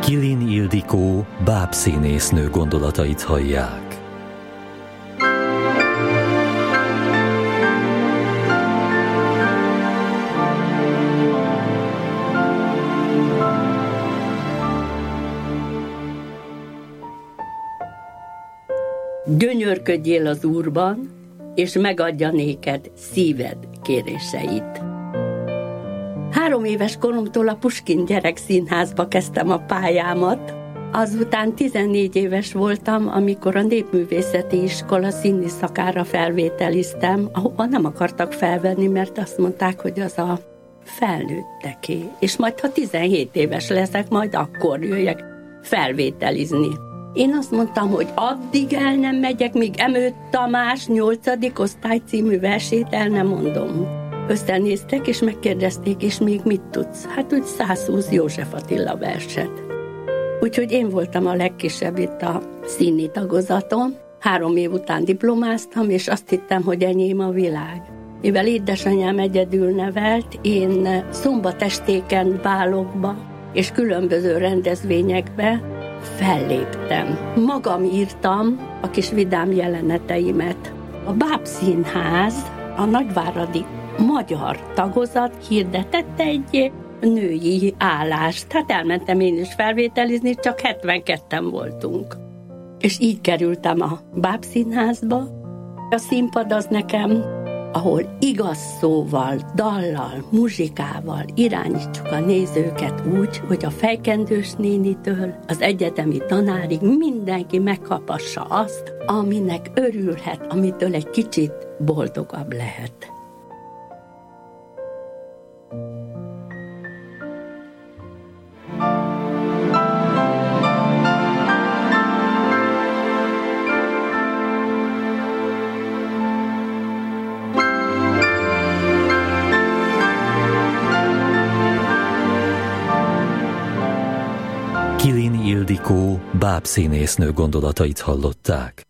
Kilin Ildikó bábszínésznő gondolatait hallják. Gyönyörködjél az Úrban, és megadja néked szíved kéréseit. 3 éves koromtól a Puskin Gyerekszínházba kezdtem a pályámat, azután 14 éves voltam, amikor a Népművészeti Iskola színi szakára felvételiztem, ahova nem akartak felvenni, mert azt mondták, hogy az a felnőtteké, és majd ha 17 éves leszek, majd akkor jöjjek felvételizni. Én azt mondtam, hogy addig el nem megyek, míg Emő Tamás 8. osztály című versét el nem mondom. Összenéztek, és megkérdezték, és még mit tudsz? Hát úgy 120 József Attila verset. Úgyhogy én voltam a legkisebb itt a színi tagozaton. 3 év után diplomáztam, és azt hittem, hogy enyém a világ. Mivel édesanyám egyedül nevelt, én szombatestéken, bálokba és különböző rendezvényekbe felléptem. Magam írtam a kis vidám jeleneteimet. A Bábszínház, a nagyváradi magyar tagozat hirdetett egy női állást. Hát elmentem én is felvételizni, csak 72-en voltunk. És így kerültem a Bábszínházba. A színpad az nekem, ahol igaz szóval, dallal, muzsikával irányítsuk a nézőket úgy, hogy a fejkendős nénitől az egyetemi tanárig mindenki megkapassa azt, aminek örülhet, amitől egy kicsit boldogabb lehet. Kilin Ildikó bábszínésznő gondolatait hallották.